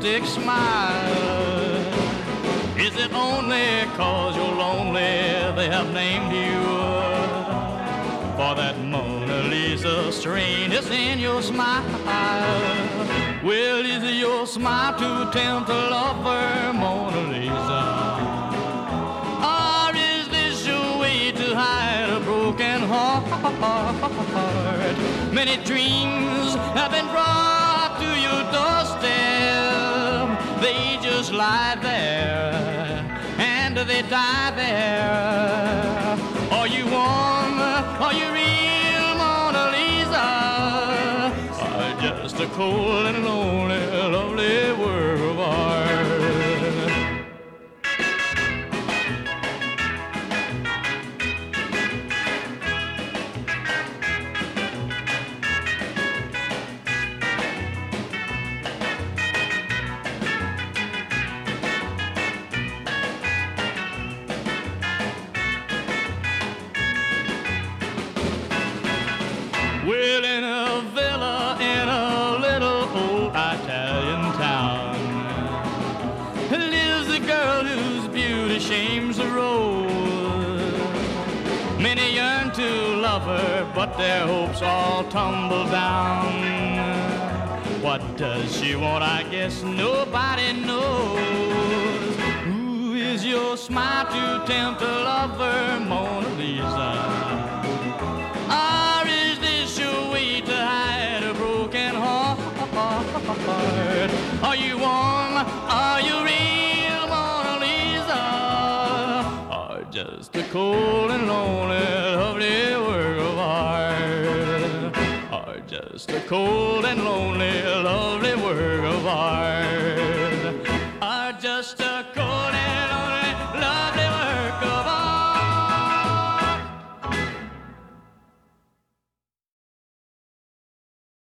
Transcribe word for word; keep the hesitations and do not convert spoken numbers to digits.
majestic smile? Is it only cause you're lonely they have named you? For that Mona Lisa strain is in your smile. Well, is it your smile to tempt a lover, Mona Lisa? Or is this your way to hide a broken heart? Many dreams have been brought to your doorstep. They just lie there and they die there. Are you warm? Are you real, Mona Lisa? Or just a cold and lonely, lovely work of art? Well, in a villa in a little old Italian town lives a girl whose beauty shames the road. Many yearn to love her, but their hopes all tumble down. What does she want? I guess nobody knows. Who is your smile to tempt a lover, Mona Lisa? Or is this your way to hide a broken heart? Are you warm? Are you real, Mona Lisa? Or just a cold and lonely, lovely work of art? Or just a cold and lonely, lovely